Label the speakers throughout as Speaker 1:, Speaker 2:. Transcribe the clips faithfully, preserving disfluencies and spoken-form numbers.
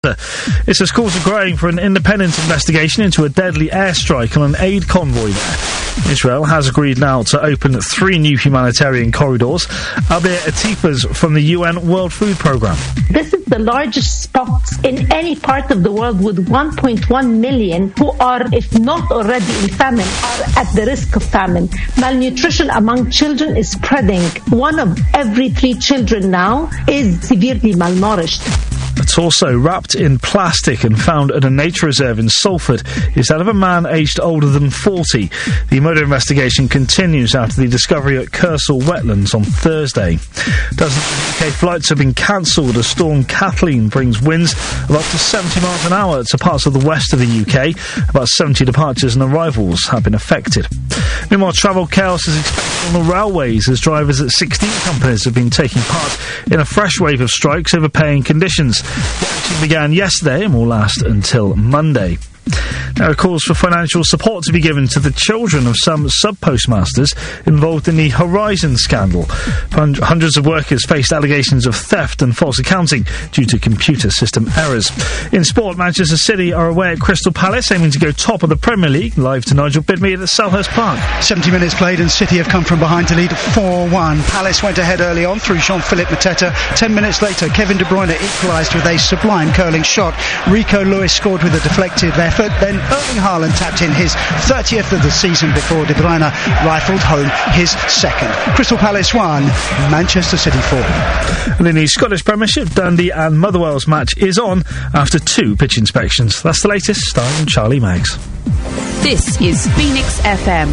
Speaker 1: It says calls are growing for an independent investigation into a deadly airstrike on an aid convoy there. Israel has agreed now to open three new humanitarian corridors. Abir Atifas from the U N World Food Programme.
Speaker 2: This is the largest spot in any part of the world, with one point one million who are, if not already in famine, are at the risk of famine. Malnutrition among children is spreading. One of every three children now is severely malnourished.
Speaker 1: It's also wrapped in plastic and found at a nature reserve in Salford is that of a man aged older than forty. The murder investigation continues after the discovery at Kersal Wetlands on Thursday. Dozens of U K flights have been cancelled as Storm Kathleen brings winds of up to seventy miles an hour to parts of the west of the U K. About seventy departures and arrivals have been affected. Meanwhile, travel chaos is expected on the railways as drivers at sixteen companies have been taking part in a fresh wave of strikes over pay and conditions. The action began yesterday and will last until Monday. There are calls for financial support to be given to the children of some sub-postmasters involved in the Horizon scandal. Hundreds of workers faced allegations of theft and false accounting due to computer system errors. In sport, Manchester City are away at Crystal Palace, aiming to go top of the Premier League. Live to Nigel Bidmead at Selhurst Park.
Speaker 3: seventy minutes played and City have come from behind to lead four one. Palace went ahead early on through Jean-Philippe Mateta. Ten minutes later, Kevin De Bruyne equalised with a sublime curling shot. Rico Lewis scored with a deflected effort. Then Erling Haaland tapped in his thirtieth of the season before De Bruyne rifled home his second. Crystal Palace one, Manchester City four.
Speaker 1: And in the Scottish Premiership, Dundee and Motherwell's match is on after two pitch inspections. That's the latest, starring Charlie Maggs.
Speaker 4: This is Phoenix F M.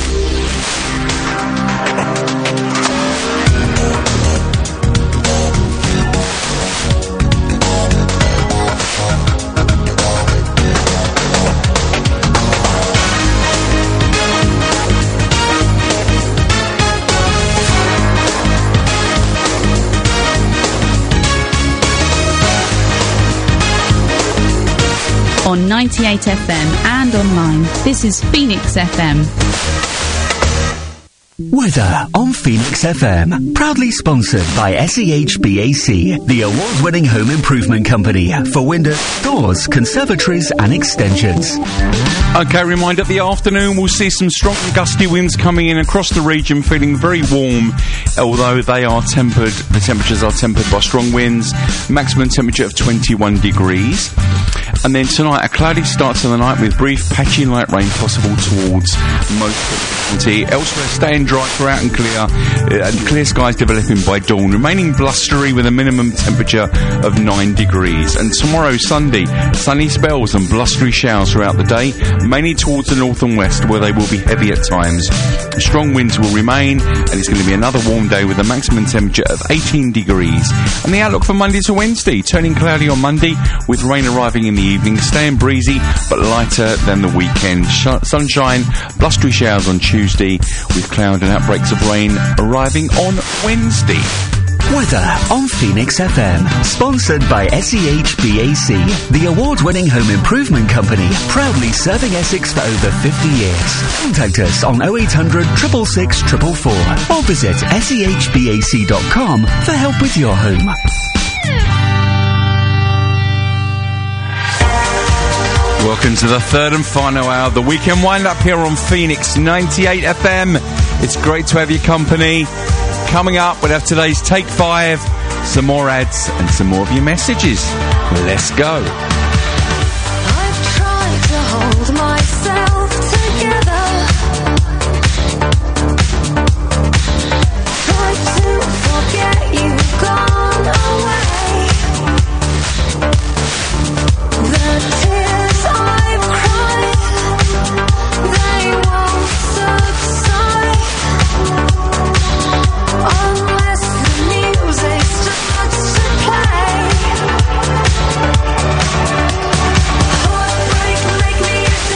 Speaker 4: On ninety-eight F M and online, this is Phoenix F M.
Speaker 5: Weather on Phoenix F M, proudly sponsored by S E H B A C, the award-winning home improvement company for windows, doors, conservatories and extensions.
Speaker 6: OK, reminder, the afternoon we'll see some strong gusty winds coming in across the region, feeling very warm, although they are tempered, the temperatures are tempered by strong winds, maximum temperature of twenty-one degrees. And then tonight, a cloudy start to the night with brief patchy light rain possible towards most of the county. Elsewhere, staying dry throughout and clear, uh, and clear skies developing by dawn, remaining blustery with a minimum temperature of nine degrees. And tomorrow, Sunday, sunny spells and blustery showers throughout the day, mainly towards the north and west, where they will be heavy at times. Strong winds will remain, and it's going to be another warm day with a maximum temperature of eighteen degrees. And the outlook for Monday to Wednesday, turning cloudy on Monday, with rain arriving in the evening, staying breezy but lighter than the weekend. Sh- sunshine, blustery showers on Tuesday, with cloud and outbreaks of rain arriving on Wednesday.
Speaker 5: Weather on Phoenix F M, sponsored by S E H B A C, the award-winning home improvement company, proudly serving Essex for over fifty years. Contact us on oh eight hundred, six six six, four four four or visit S E H B A C dot com for help with your home.
Speaker 6: Welcome to the third and final hour of the weekend wind-up here on Phoenix ninety-eight F M. It's great to have your company. Coming up, we'll have today's Take Five, some more ads and some more of your messages. Let's go.
Speaker 7: I've tried to hold myself together, tried to forget you've gone away. The tears I've cried, they won't subside unless the music starts to play. Heartbreak, make me a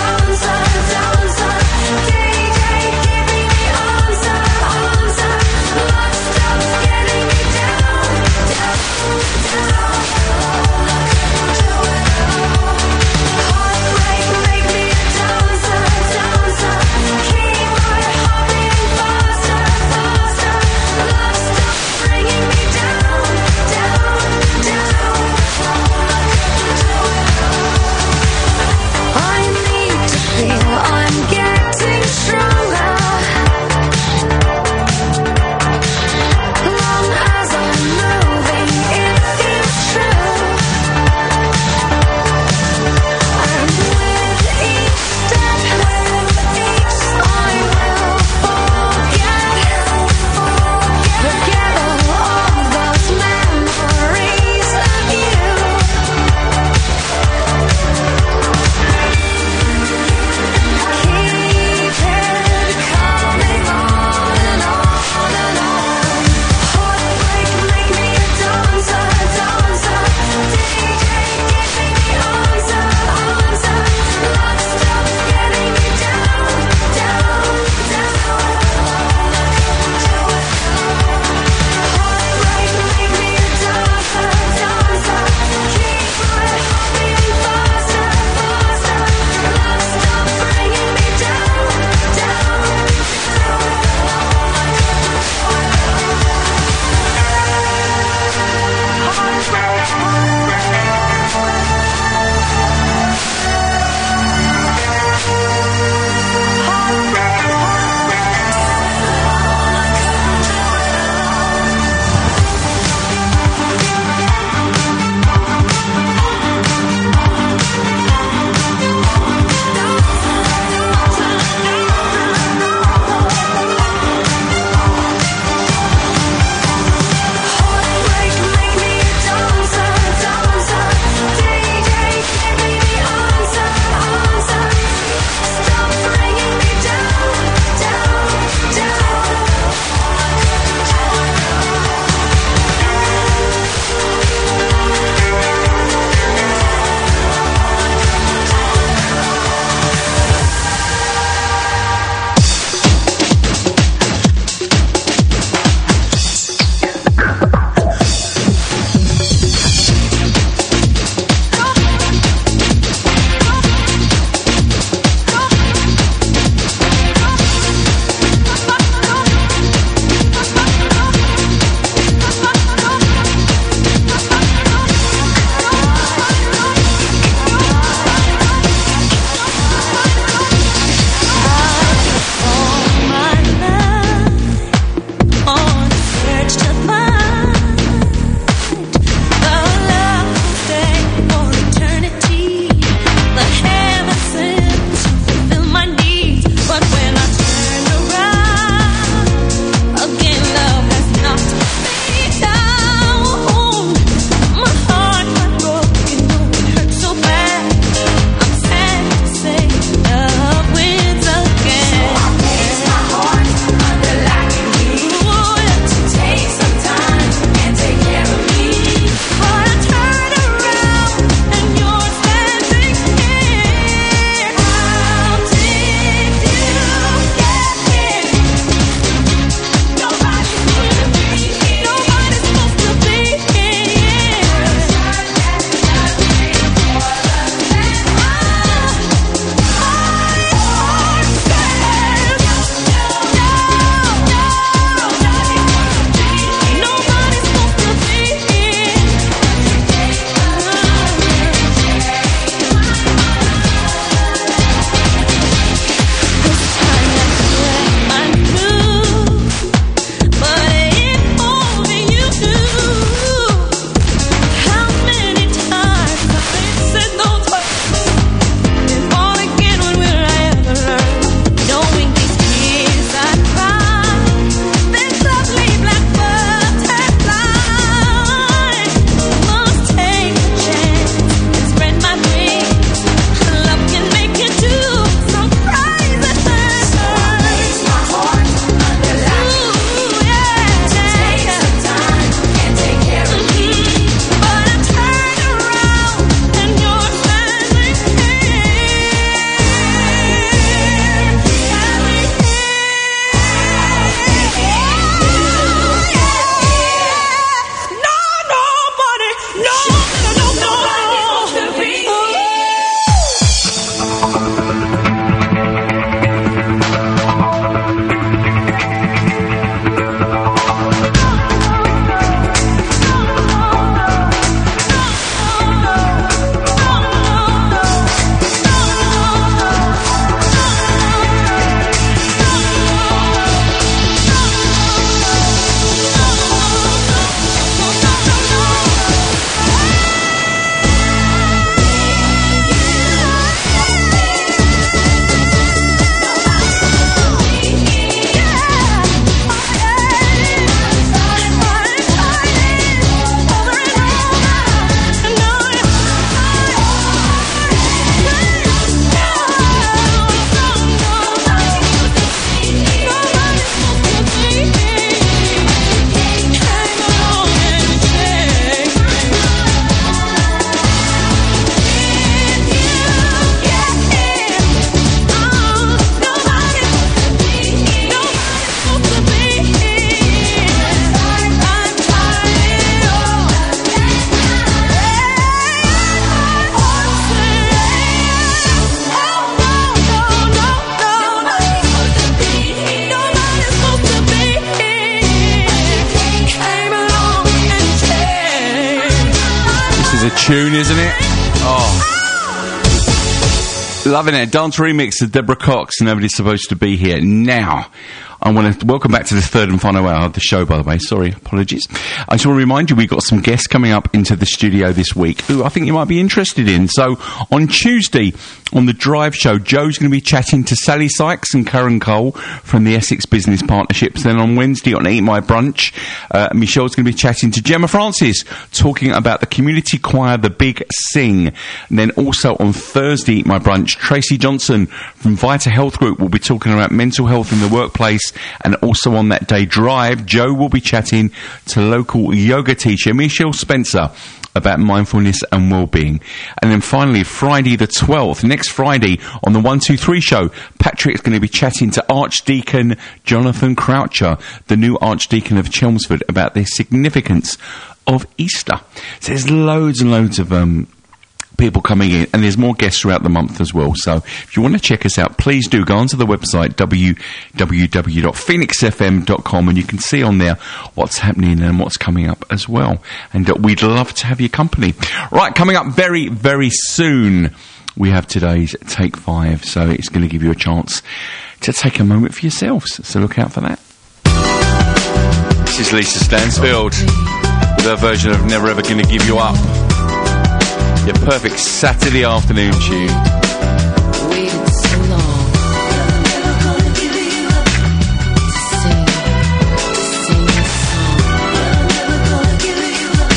Speaker 6: tune, isn't it? Oh. Loving it. Dance remix of Deborah Cox. Nobody's supposed to be here. Now, I want to welcome back to the third and final hour of the show, by the way. Sorry, apologies. I just want to remind you we've got some guests coming up into the studio this week who I think you might be interested in. So, on Tuesday, on the Drive Show, Joe's going to be chatting to Sally Sykes and Karen Cole from the Essex Business Partnerships. Then on Wednesday, on Eat My Brunch, uh, Michelle's going to be chatting to Gemma Francis, talking about the community choir, The Big Sing. And then also on Thursday, Eat My Brunch, Tracy Johnson from Vita Health Group will be talking about mental health in the workplace. And also on that day, Drive, Joe will be chatting to local yoga teacher Michelle Spencer about mindfulness and well-being. And then finally, Friday the twelfth, next Friday on the one two three show, Patrick's going to be chatting to Archdeacon Jonathan Croucher, the new Archdeacon of Chelmsford, about the significance of Easter. So there's loads and loads of um people coming in, and there's more guests throughout the month as well. So if you want to check us out, please do go onto the website w w w dot phoenix f m dot com, and you can see on there what's happening and what's coming up as well. And uh, we'd love to have your company. Right, coming up very, very soon, we have today's Take Five. So it's going to give you a chance to take a moment for yourselves. So look out for that. This is Lisa Stansfield with her version of Never Ever Gonna Give You Up. Your perfect Saturday afternoon tune.
Speaker 7: Waited so long. Never gonna give you up. To sing, to sing this song. Never gonna give you up.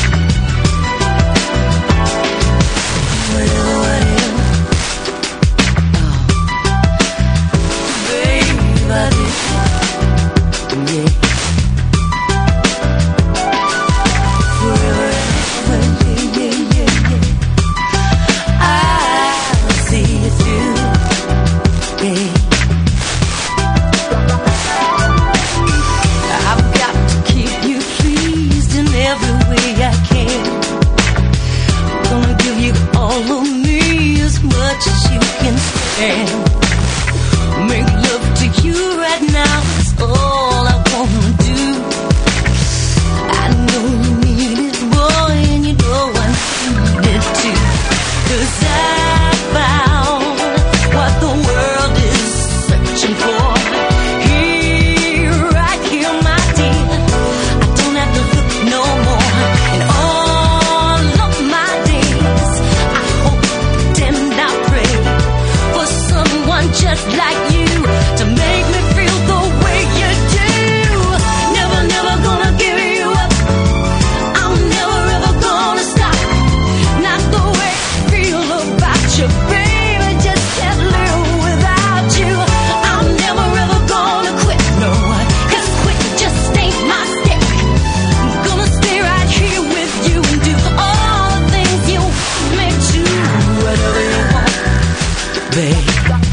Speaker 7: Whatever, whatever. Oh, baby, I did. Yeah. Make love to you right now, that's all I wanna do. I know you need it, boy, and you know I need it too. 'Cause I found what the world is searching for. Here, right here, my dear. I don't have to look no more. In all of my days, I hope and I pray for someone just like you to make me feel the way you do. Never, never gonna give you up. I'm never ever gonna stop. Not the way I feel about you, baby. Just can't live without you. I'm never ever gonna quit, no. 'Cause quitting just ain't my stick. I'm gonna stay right here with you and do all the things you want me to. Whatever you want, babe.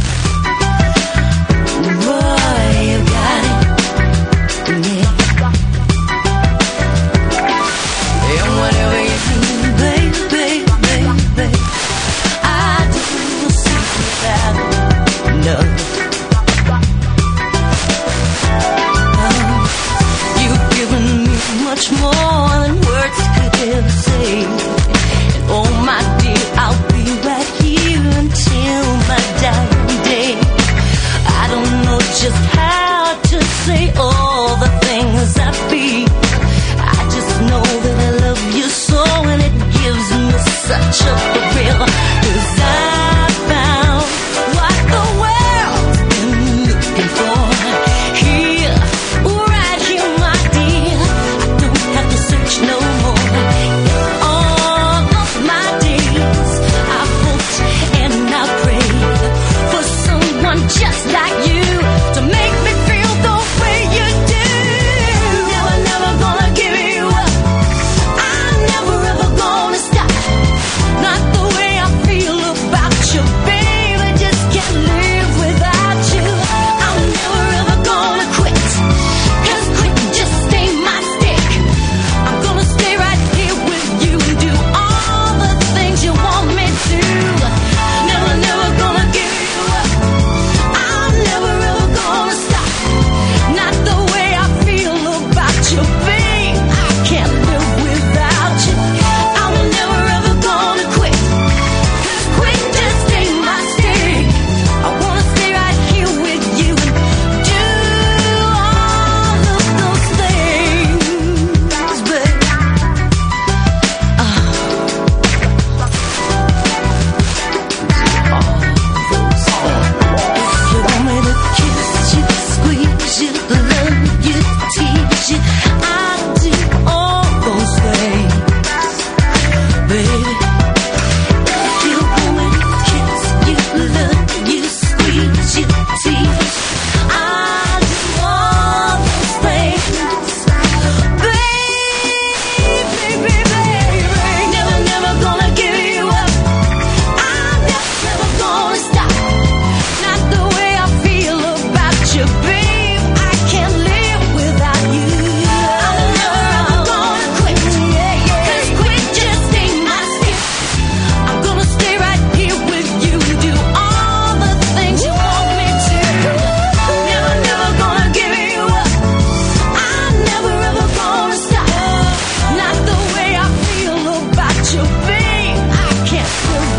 Speaker 7: Much more than words could ever say. And oh my dear, I'll be right here until my dying day. I don't know just how to say all the things I feel. I just know that I love you so, and it gives me such a thrill. 'Cause I found what the world's been looking for. Here, right here, my dear. Have to search no more. In all of my days, I hoped and I prayed for someone just like you to make me feel the way you do. Never, never gonna give you up. I'm never ever gonna stop. Not the way I feel about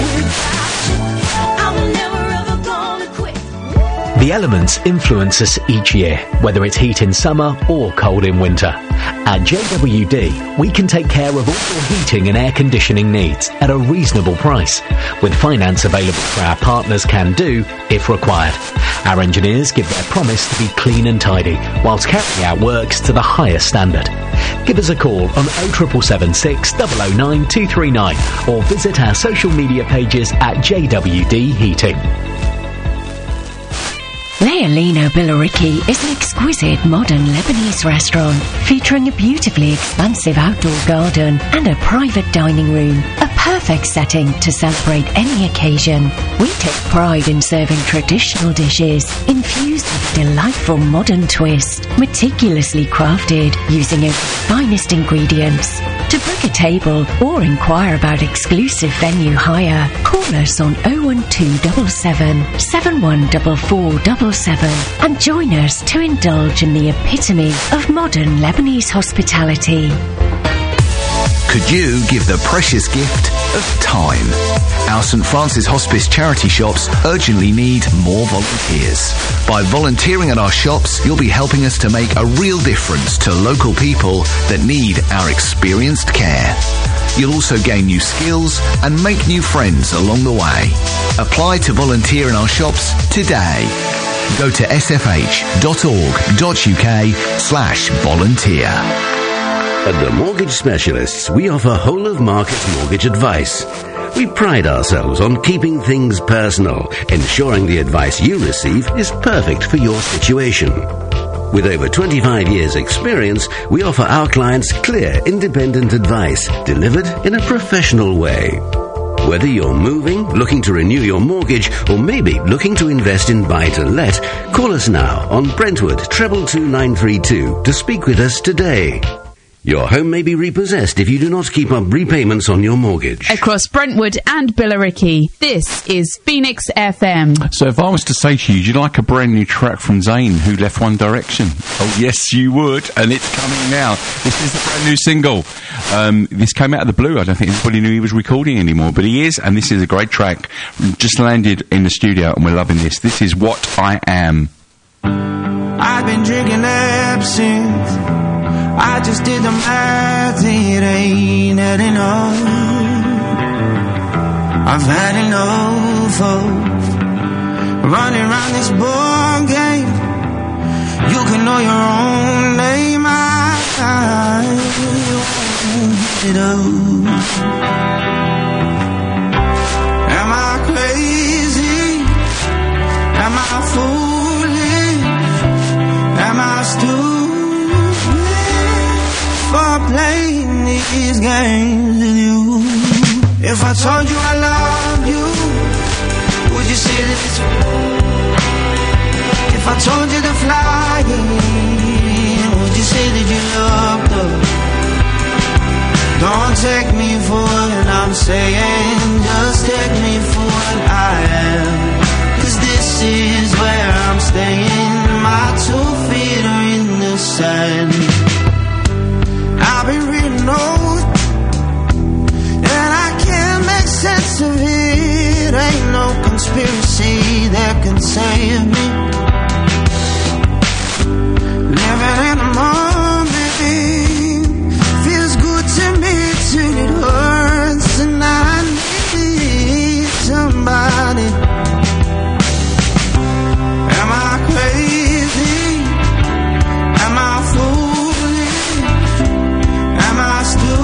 Speaker 7: I'm never ever gonna quit.
Speaker 8: The elements influence us each year, whether it's heat in summer or cold in winter. At J W D, we can take care of all your heating and air conditioning needs at a reasonable price, with finance available for our partners can do if required. Our engineers give their promise to be clean and tidy, whilst carrying out works to the highest standard. Give us a call on oh seven seven six, oh oh nine, two three nine or visit our social media pages at J W D Heating.
Speaker 9: Leolino Billericay is an exquisite modern Lebanese restaurant featuring a beautifully expansive outdoor garden and a private dining room, a perfect setting to celebrate any occasion. We take pride in serving traditional dishes infused with a delightful modern twist, meticulously crafted using our finest ingredients. To book a table or inquire about exclusive venue hire, call us on oh one two seven seven, seven one four four seven seven and join us to indulge in the epitome of modern Lebanese hospitality.
Speaker 10: Could you give the precious gift of time? Our St Francis Hospice charity shops urgently need more volunteers. By volunteering at our shops, you'll be helping us to make a real difference to local people that need our experienced care. You'll also gain new skills and make new friends along the way. Apply to volunteer in our shops today. Go to sfh.org.uk slash volunteer.
Speaker 11: At the Mortgage Specialists, we offer whole-of-market mortgage advice. We pride ourselves on keeping things personal, ensuring the advice you receive is perfect for your situation. With over twenty-five years' experience, we offer our clients clear, independent advice delivered in a professional way. Whether you're moving, looking to renew your mortgage, or maybe looking to invest in buy-to-let, call us now on Brentwood treble two nine three two to speak with us today. Your home may be repossessed if you do not keep up repayments on your mortgage.
Speaker 4: Across Brentwood and Billericay, this is Phoenix F M.
Speaker 6: So if I was to say to you, do you like a brand new track from Zayn, who left One Direction? Oh, yes, you would, and it's coming now. This is the brand new single. Um, this came out of the blue. I don't think anybody knew he was recording anymore, but he is, and this is a great track. Just landed in the studio, and we're loving this. This is What I Am.
Speaker 12: I've been drinking absinthe. I just did the math, it ain't had enough. I've had enough of running around this ball game. You can know your own name. I, I want it up. Am I crazy? Am I foolish? Am I stupid for playing these games with you? If I told you I love you, would you say that it's if I told you to fly in, would you say that you loved us? Don't take me for what I'm saying, just take me for what I am. Cause this is where I'm staying, my two feet are in the sand. I've been reading notes, and I can't make sense of it. Ain't no conspiracy that can save me. Living in the moment feels good to me till it hurts, and I need somebody. Am I crazy? Am I foolish? Am I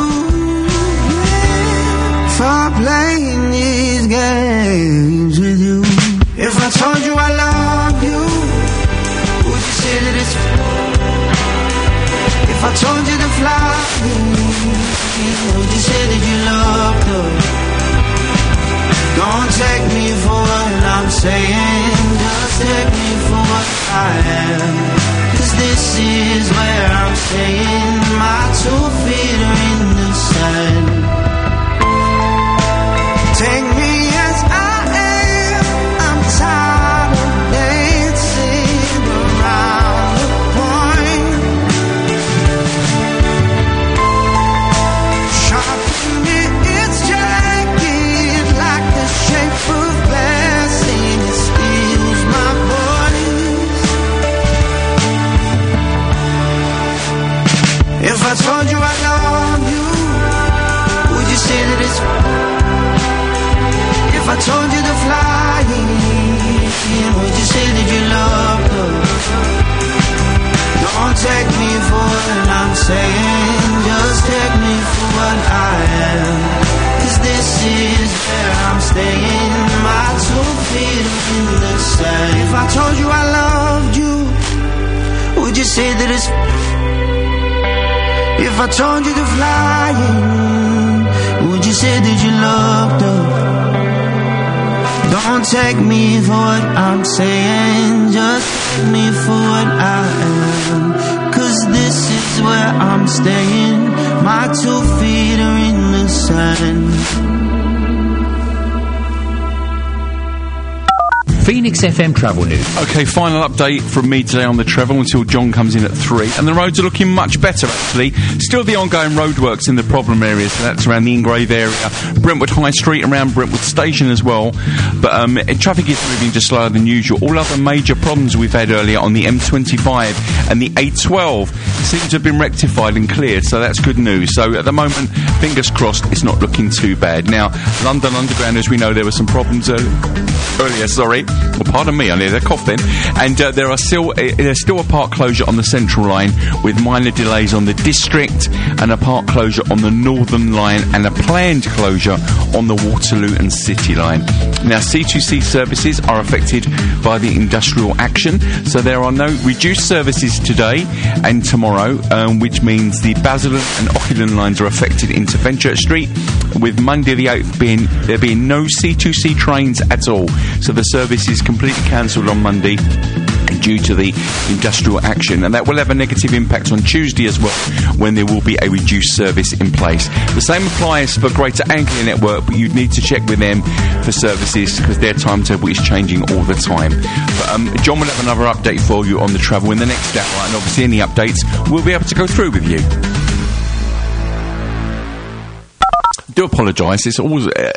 Speaker 12: stupid for playing these games with you? If I told you I love you, would you say that it's if I told you to fly, would you say that you loved us? Don't take me for what I'm saying, just take me for what I am. Cause this is where I'm staying, my two feet are in the sand. Take me as I am, I'm tired of dancing around the point. Sharpen its jagged like the saying. Just take me for what I am, 'cause this is where I'm staying. My two feet are in the sand. If I told you I loved you, would you say that it's... If I told you to fly in, would you say that you loved her? Don't take me for what I'm saying, just take me for what I am, 'cause this is where I'm staying. My two feet are in the sand.
Speaker 13: Phoenix F M Travel News.
Speaker 6: Okay, final update from me today on the travel until John comes in at three. And the roads are looking much better, actually. Still the ongoing roadworks in the problem areas. So that's around the Ingrave area, Brentwood High Street, around Brentwood Station as well. But um, traffic is moving just slower than usual. All other major problems we've had earlier on the M twenty-five and the A twelve seem to have been rectified and cleared. So that's good news. So at the moment, fingers crossed, it's not looking too bad. Now, London Underground, as we know, there were some problems earlier. Earlier, sorry. Well, pardon me, I nearly a cough then. And uh, there are still uh, there's still a part closure on the Central Line with minor delays on the District and a part closure on the Northern Line and a planned closure on the Waterloo and City Line. Now, C two C services are affected by the industrial action, so there are no reduced services today and tomorrow, um, which means the Basildon and Ockham lines are affected into Fenchurch Street, with Monday the eighth being there being no C two C trains at all. So the service is completely cancelled on Monday due to the industrial action, and that will have a negative impact on Tuesday as well, when there will be a reduced service in place. The same applies for Greater Anglia Network, but you'd need to check with them for services because their timetable is changing all the time. But um, John will have another update for you on the travel in the next hour, and obviously any updates we'll be able to go through with you. Do apologise. It's always uh,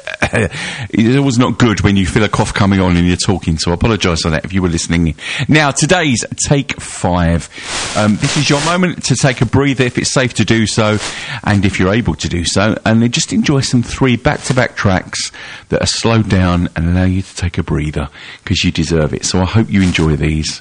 Speaker 6: it's always not good when you feel a cough coming on and you're talking. So I apologise for that if you were listening. Now, today's Take Five. Um, this is your moment to take a breather if it's safe to do so, and if you're able to do so, and then just enjoy some three back-to-back tracks that are slowed down and allow you to take a breather because you deserve it. So I hope you enjoy these.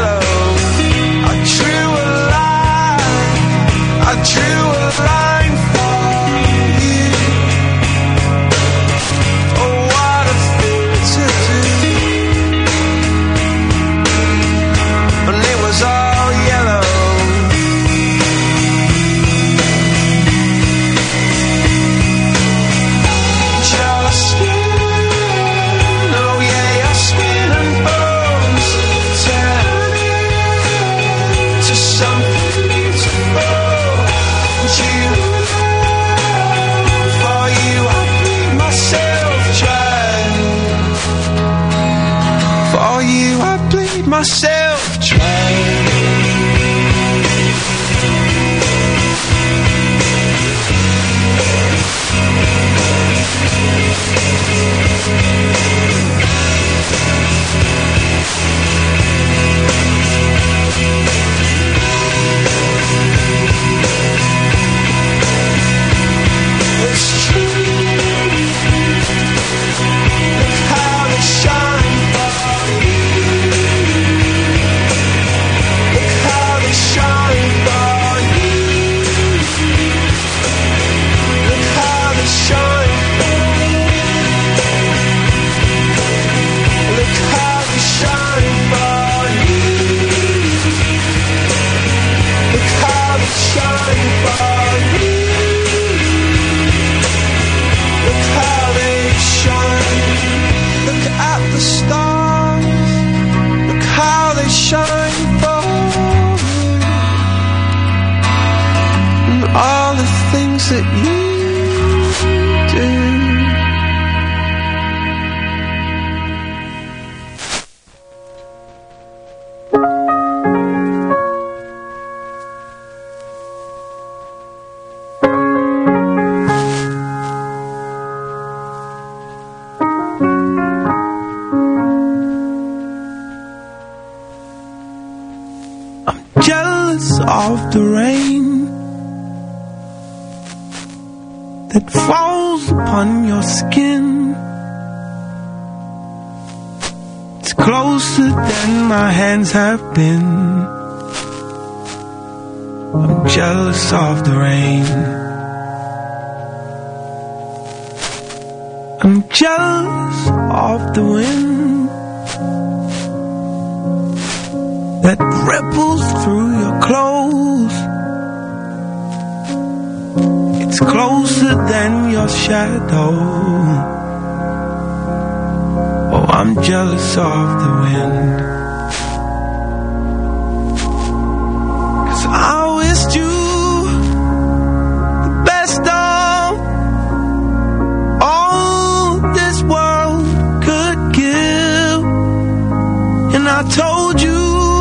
Speaker 12: Drew a line you I bleed myself dry. It's true. Look how they shine for you. Look how they shine for you. Look how they shine for you. Look how they shine for you. Look how they shine for you. Look how they shine. Look at the stars. Look how they shine for you. And all the things that you do. Jealous of the rain that falls upon your skin. It's closer than my hands have been. I'm jealous of the rain. I'm jealous of the wind that ripples through your clothes. It's closer than your shadow. Oh, I'm jealous of the wind. 'Cause I wished you the best of all this world could give. And I told you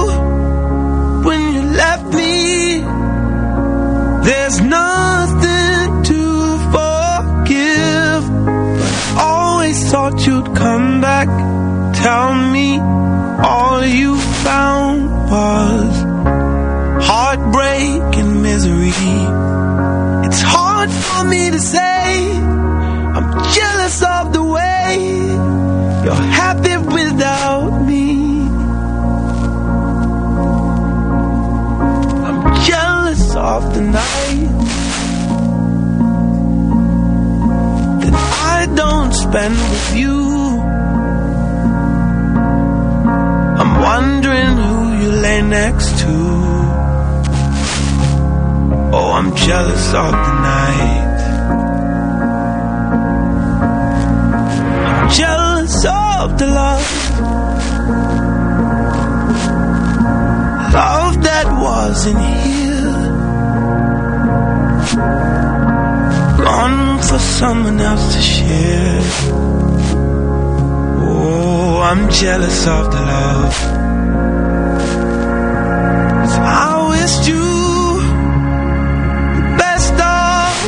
Speaker 12: there's nothing to forgive, but I always thought you'd come back. Tell me all you found was heartbreak and misery. It's hard for me to say I'm jealous of the way you're happy without me. Of the night that I don't spend with you. I'm wondering who you lay next to. Oh, I'm jealous of the night. I'm jealous of the love, love that wasn't here. Gone for someone else to share. Oh, I'm jealous of the love. 'Cause I wished you the best of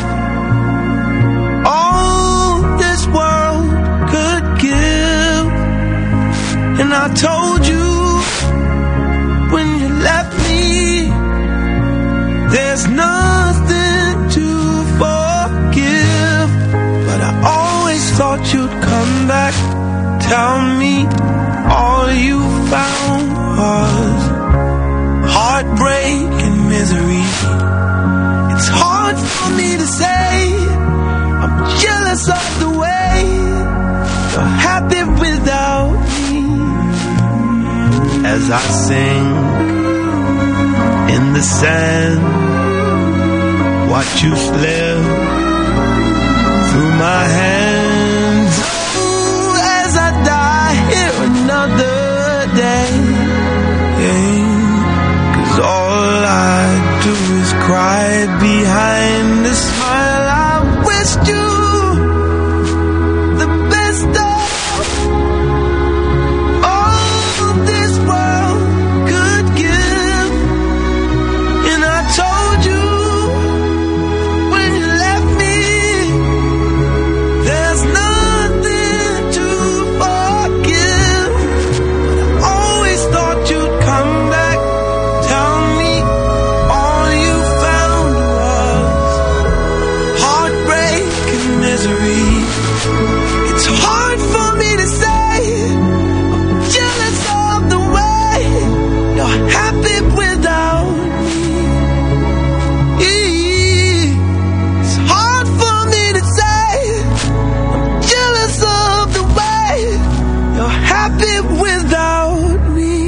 Speaker 12: all this world could give. And I told you when you left me, there's nothing to forgive, but I always thought you'd come back. Tell me all you found was heartbreak and misery. It's hard for me to say I'm jealous of the way you're happy without me. As I sing in the sand, watch you slip through my hands. Ooh, as I die here another day, yeah. 'Cause all I do is cry behind a smile. I wished you the best of all live without me.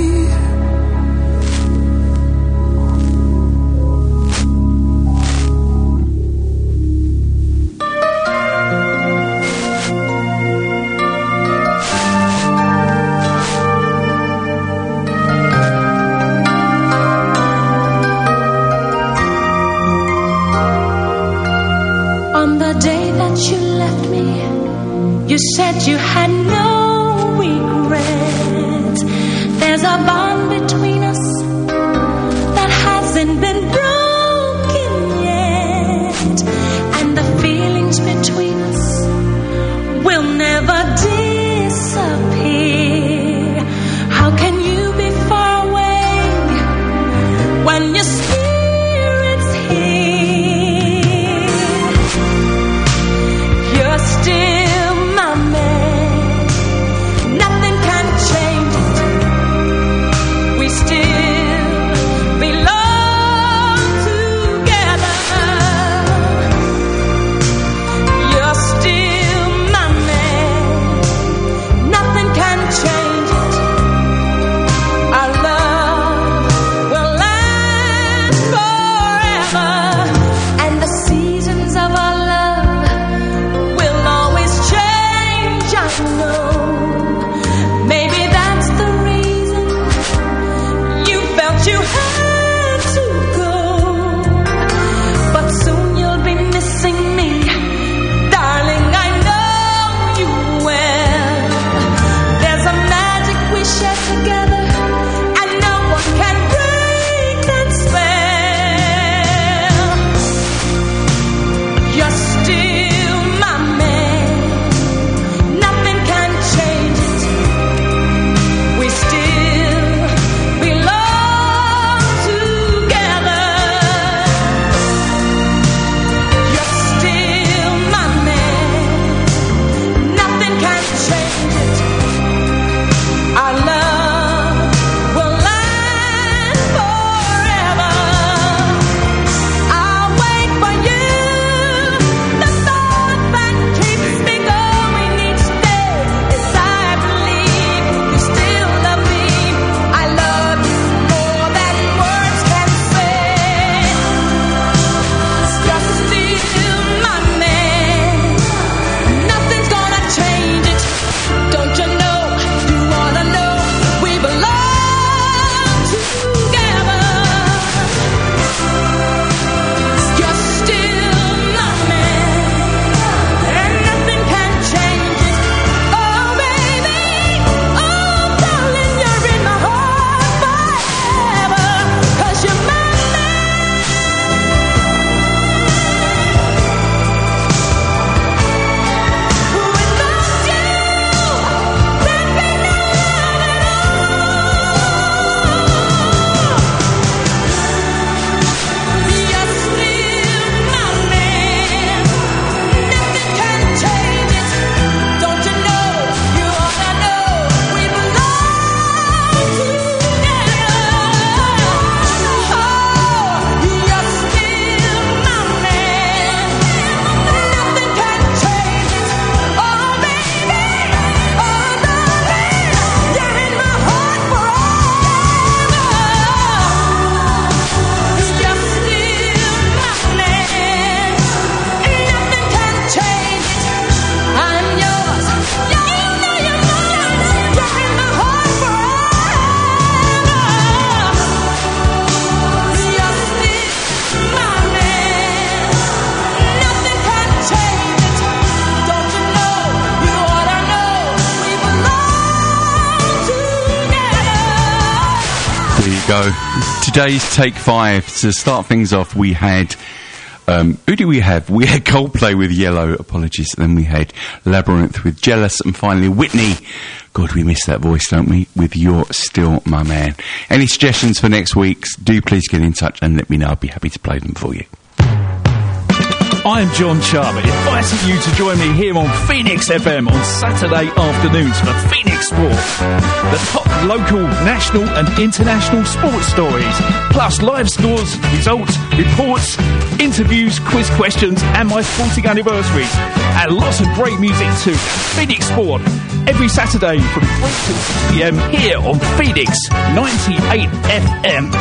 Speaker 14: You left me, you said you had no regrets. There's a bond between us that hasn't been broken yet, and the feelings between us will never disappear. How can you be far away when your spirit's here? Still my man, nothing can change it. We still belong together. You're still my man, nothing can change it. Our love will last forever, and the seasons of our love know. Maybe that's the reason you felt you had to go. But soon you'll be missing me, darling, I know you will. There's a magic we share together, and no one can break that spell. You're still my man,
Speaker 6: Go. Today's Take Five. To start things off, we had... Um, who do we have? We had Coldplay with Yellow, apologies. Then we had Labyrinth with Jealous. And finally, Whitney. God, we miss that voice, don't we? With You're Still My Man. Any suggestions for next week's? Do please get in touch and let me know. I'll be happy to play them for you.
Speaker 15: I'm John Charmer, inviting you to join me here on Phoenix F M on Saturday afternoons for Phoenix Sport. The top local, national and international sports stories, plus live scores, results, reports, interviews, quiz questions and my sporting anniversaries. And lots of great music too. Phoenix Sport, every Saturday from three till six p m here on Phoenix ninety-eight F M.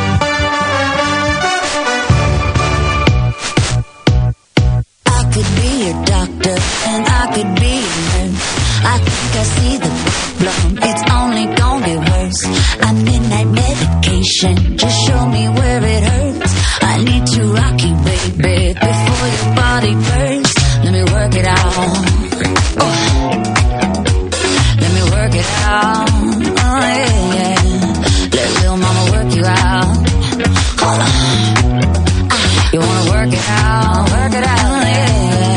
Speaker 7: I could be your doctor and I could be your nurse. I think I see the problem, it's only gonna get worse. I'm midnight medication, just show me where it hurts. I need to rock you, baby, before your body bursts. Let me work it out. Oh. Let me work it out. Oh yeah, yeah. Let little mama work you out. Hold on. Ah, you wanna work it out? Work it out. Oh, yeah.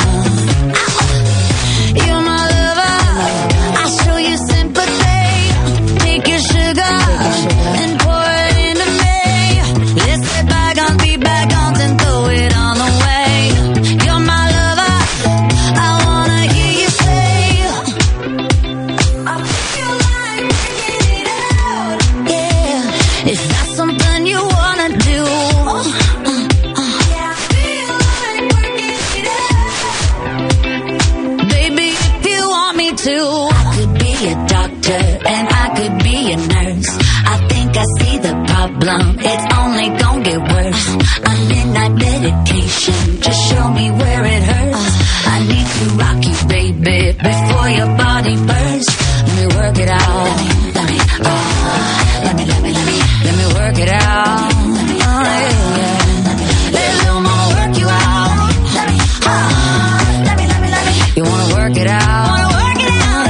Speaker 7: It's only gonna get worse. I'm midnight medication, just show me where it hurts. I need to rock you, baby, before your body bursts. Let me work it out. Let me, let me, oh, let me, let me, let me, let me work it out. Oh, yeah, yeah. Let little mama work you out. Let me, oh, let me, let me, let me. You wanna work it out? Wanna work it out?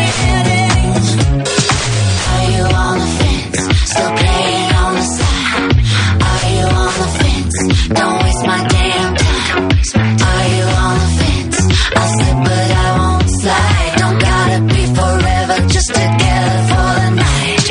Speaker 7: Are you on the fence? Still playing on the side? Don't waste my damn time. Are you on the fence? I'll slip but I won't slide. Don't gotta be forever, just together for the night.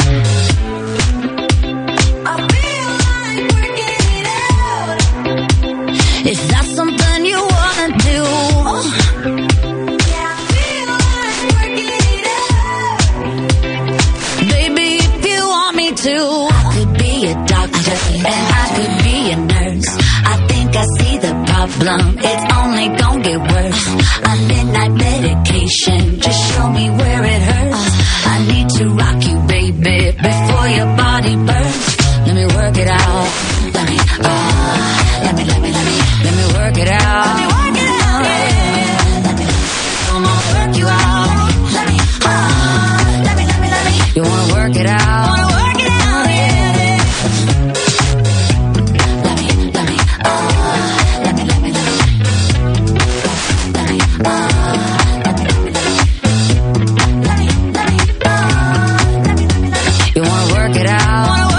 Speaker 7: I feel like working it out. If that's something you wanna do. Yeah, I feel like working it out. Baby, if you want me to, I could be a doctor and I could be a nurse. I see the problem, it's only gonna get worse. I'm midnight medication, just show me where it hurts. I need to rock you, baby, before your body bursts. Let me work it out. Let me, oh, let me, let me, let me, let me work it out. Let me work it out. Yeah. Let me, come on, work you out. Let me, oh, let me, let me, let me. You wanna work it out? Wanna work it out? Yeah. Let me, let me, oh. You wanna work it out?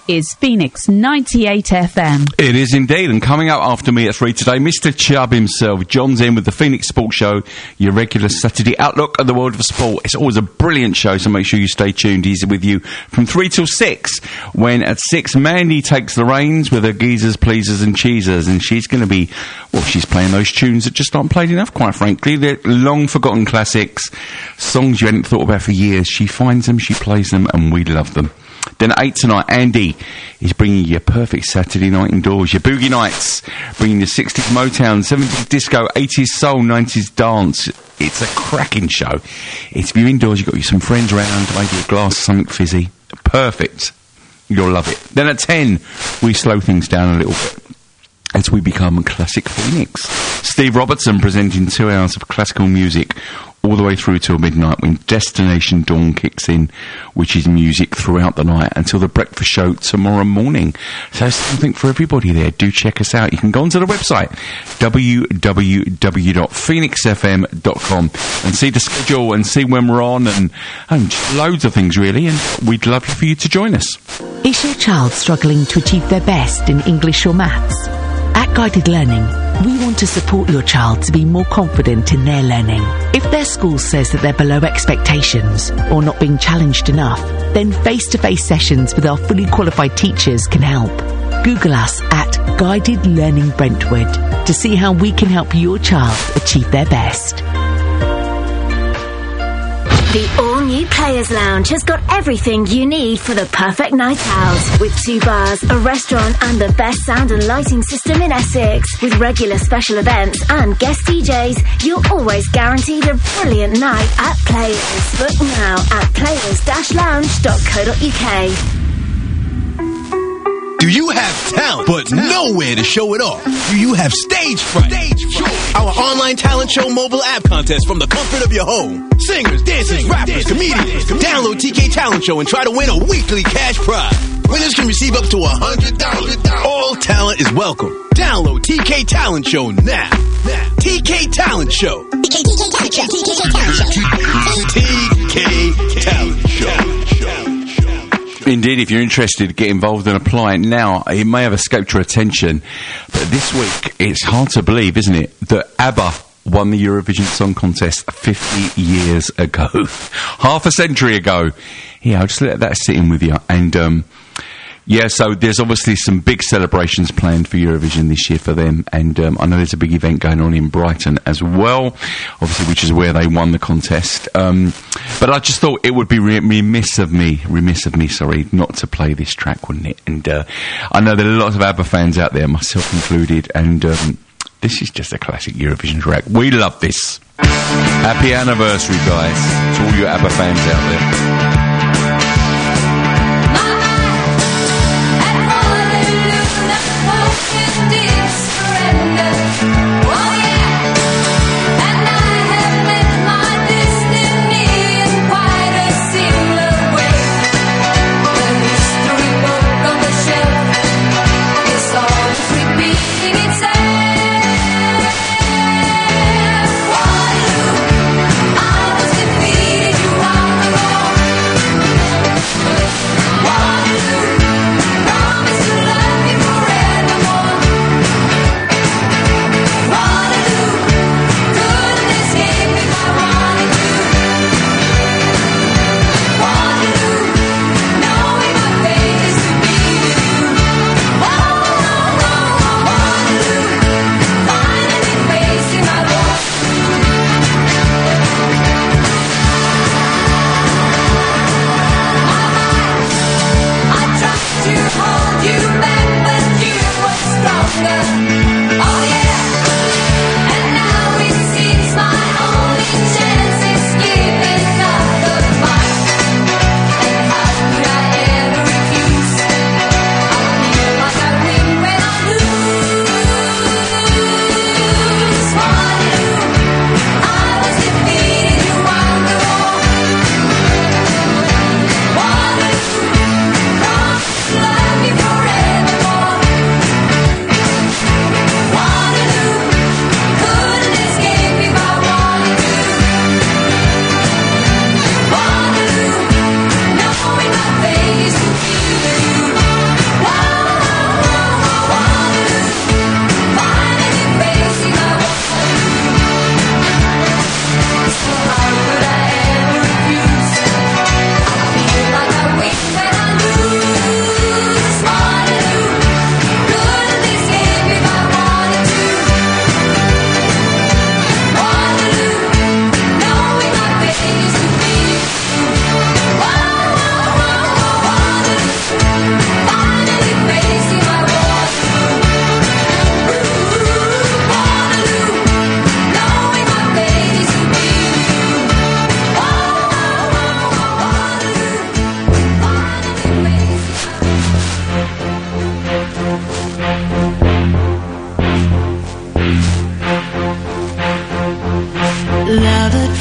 Speaker 4: is Phoenix ninety-eight F M.
Speaker 6: It is indeed, and coming up after me at three today, Mister Chubb himself. John's in with the Phoenix Sports Show, your regular Saturday outlook at the world of sport. It's always a brilliant show, so make sure you stay tuned. He's with you from three till six, when at six, Mandy takes the reins with her geezers, pleasers and cheesers, and she's going to be, well, she's playing those tunes that just aren't played enough, quite frankly. They're long-forgotten classics, songs you hadn't thought about for years. She finds them, she plays them, and we love them. Then at eight tonight, Andy is bringing you a perfect Saturday night indoors. Your boogie nights, bringing you sixties Motown, seventies disco, eighties soul, nineties dance. It's a cracking show. It's if you're indoors, you've got you some friends around, maybe a glass of something fizzy. Perfect. You'll love it. Then at ten, we slow things down a little bit as we become Classic Phoenix. Steve Robertson presenting two hours of classical music all the way through till midnight, when Destination Dawn kicks in, which is music throughout the night until the breakfast show tomorrow morning. So there's something for everybody there. Do check us out. You can go onto the website, w w w dot phoenix f m dot com, and see the schedule and see when we're on, and, and just loads of things really, and we'd love for you to join us.
Speaker 16: Is your child struggling to achieve their best in English or maths? At Guided Learning, we want to support your child to be more confident in their learning. If their school says that they're below expectations or not being challenged enough, then face-to-face sessions with our fully qualified teachers can help. Google us at Guided Learning Brentwood to see how we can help your child achieve their best.
Speaker 17: The all-new Players Lounge has got everything you need for the perfect night out. With two bars, a restaurant and the best sound and lighting system in Essex. With regular special events and guest D Js, you're always guaranteed a brilliant night at Players. Book now at players dash lounge dot co dot u k.
Speaker 18: Do you have talent, but nowhere to show it off? Do you have stage fright? Stage fright. Our online talent show mobile app contest from the comfort of your home. Singers, dancers, rappers, comedians. Download T K Talent Show and try to win a weekly cash prize. Winners can receive up to one hundred dollars. All talent is welcome. Download T K Talent Show now. T K Talent Show. T K Talent Show. T K Talent Show. T K Talent Show.
Speaker 6: Indeed, if you're interested, get involved and apply. Now, it may have escaped your attention, but this week, it's hard to believe, isn't it, that ABBA won the Eurovision Song Contest fifty years ago. Half a century ago. Yeah, I'll just let that sit in with you. And, um... yeah, so there's obviously some big celebrations planned for Eurovision this year for them, and um, I know there's a big event going on in Brighton as well, obviously, which is where they won the contest. Um, but I just thought it would be re- remiss of me, remiss of me, sorry, not to play this track, wouldn't it? And uh, I know there are lots of ABBA fans out there, myself included, and um, this is just a classic Eurovision track. We love this. Happy anniversary, guys, to all you ABBA fans out there.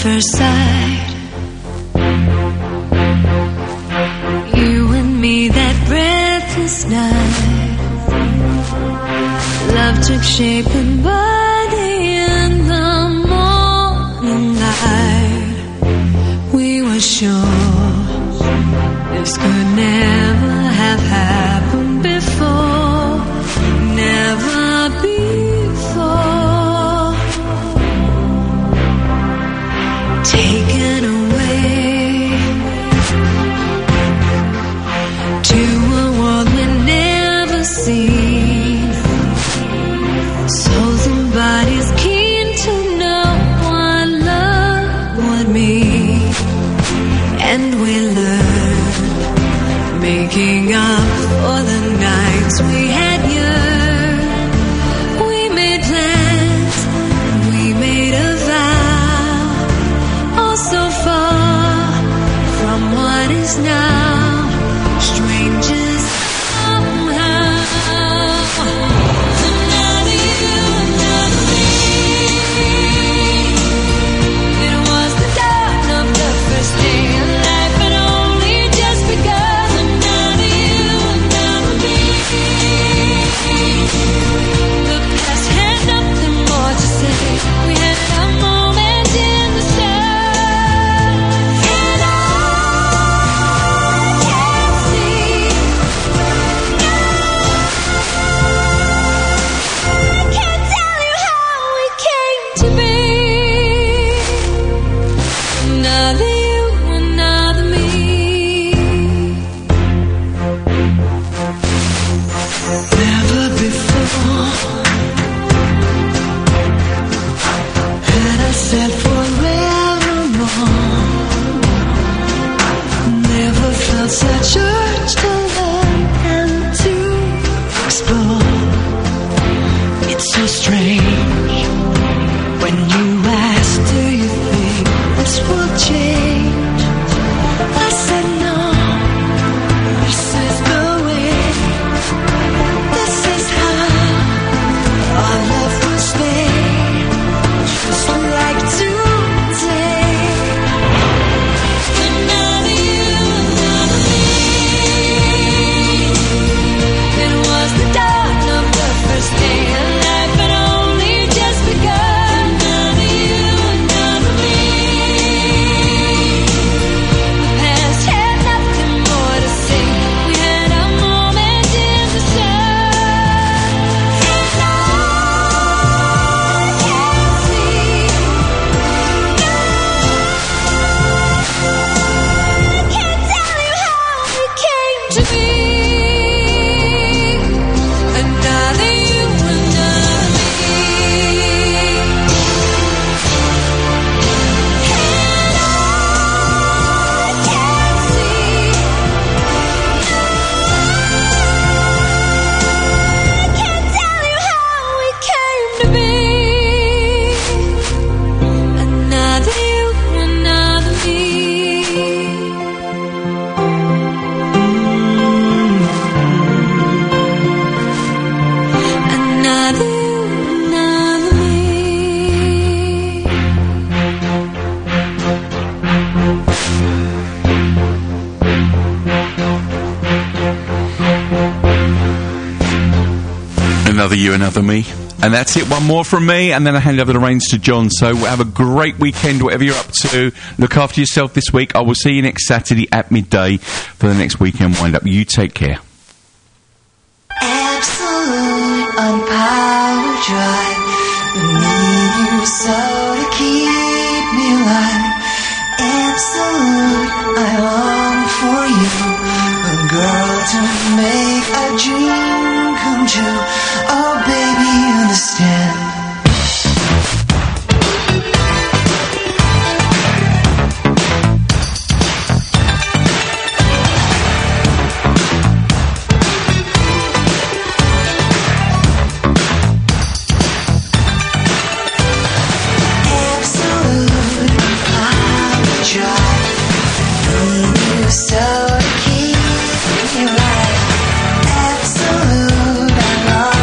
Speaker 19: first sight. You and me that breathless night. Love took shape and body in the morning light. We were sure this could never have happened before. Never before. Taken away to a world we'd never seen. Souls and bodies keen to know what love would mean. And we learned, making up for the nights we had yearned. We made plans, we made a vow. All so far from what is now. Strangers somehow. Another you, another me. It was the dawn of the first day of life, and only just begun. Another you, another me. The past had nothing more to say. We had a moment in the sun, and I can't see. I can't tell you how we came to be. Another you, another me. Never before had I said forevermore. Never felt such urge to learn and to explore. It's so strange when you ask, do you think this will change? I said no, this is the way, this is how our love will stay, just like today. Another you, another me. It was the dawn of the first day of life, and only just begun. Another you, another me. The past had nothing more to say. We had a moment in the sun, and I can't see. I can't tell you how we came to be. Another you, another me. And I can't see. I can't tell you how we came to be. Another you, another me. Another you, another me.
Speaker 6: Another you, another me. And that's it. One more from me, and then I hand over the reins to John. So have a great weekend, whatever you're up to. Look after yourself this week. I will see you next Saturday at midday for the next weekend wind-up. You take care.
Speaker 12: Absolute on power drive. I need you so to keep me alive. Absolute, I long for you. A girl to make a dream come true. Oh, baby, understand. Absolute, I will try. Need you so to keep me alive. Absolute, I long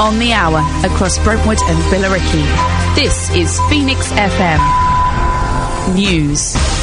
Speaker 4: on the hour across Brentwood and Billericay. This is Phoenix F M News.